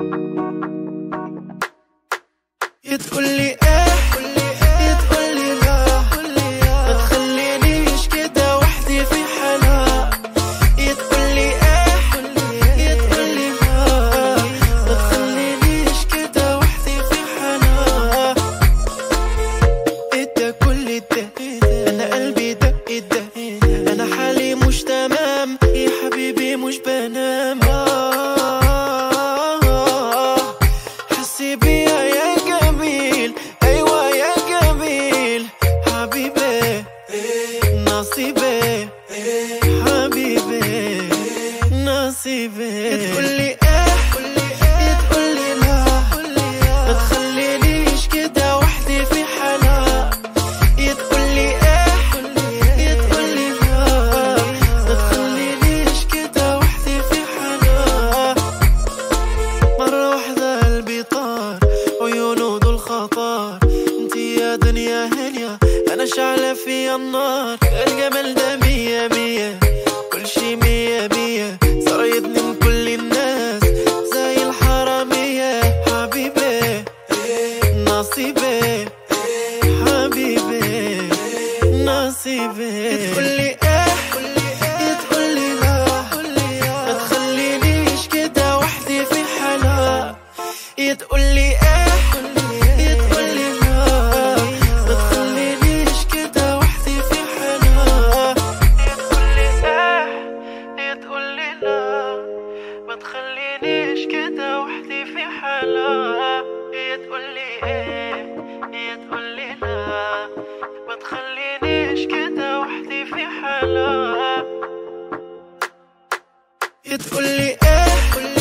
يا تقولي ايه يا تقولي لا، ما تخلينيش كده وحدي في حالها. يا تقولي ايه يا تقولي لا، ما تخلينيش كده وحدي في حالها. ده كل ده انا قلبي دق، انا حالي مش تمام يا حبيبي مش بنام. حسي بيا يا جميل، ايوه يا جميل حبيبي نصيبي، حبيبي نصيبي. تقولي ايه يا تقولي لا، ما تخلينيش كده وحدي في حالها. يا تقولي ايه يا تقولي لا، ما تخلينيش كده وحدي في حالها. مرة واحدة قلبي طار، عيونه دول خطر، انتي يا دنيا هنيا انا شعلة فيا النار. الجمال ده مية مية، كل شي مية مية، صريتني من كل الناس زي الحرامية. حبيبي نصيبي، حبيبي نصيبي. تقولي ايه يا تقولي لا، ما تخلينيش كده وحدي في حالها. يا تقولي ايه يا تقولي لا، ما تخلينيش كده وحدي في حالها. يا تقولي ايه يا تقولي لا، ما تخلينيش كده وحدي في حالها. يا تقولي ايه يا تقولي لا، ما تخلينيش كده وحدي في حالها. يا تقولي ايه